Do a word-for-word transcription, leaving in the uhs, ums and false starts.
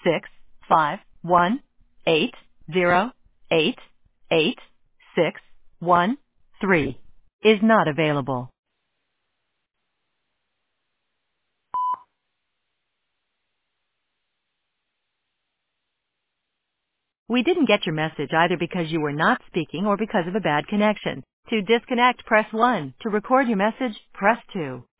six five one eight zero eight eight six one three is not available. We didn't get your message either because you were not speaking or because of a bad connection. To disconnect, press one. To record your message, press two.